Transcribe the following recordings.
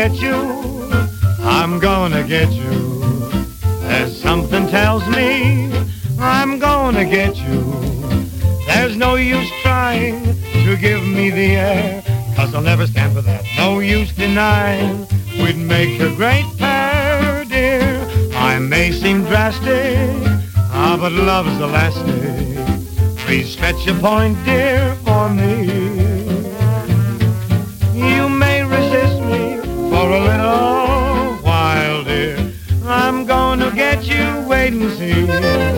get you. I'm gonna get you. There's something tells me I'm gonna get you. There's no use trying to give me the air, 'cause I'll never stand for that. No use denying we'd make a great pair, dear. I may seem drastic, but love's elastic. Please stretch your point, dear, for me. You may resist me for a little while, dear. I'm gonna get you, wait and see.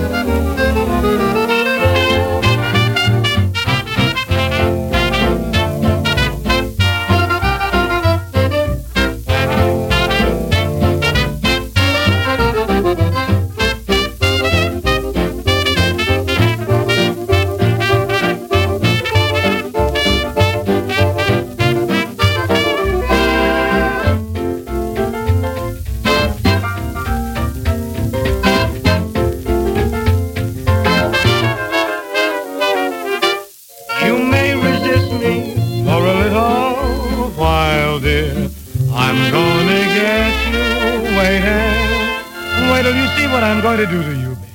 You may resist me for a little while, dear. I'm gonna get you. Wait till you see what I'm going to do to you, baby.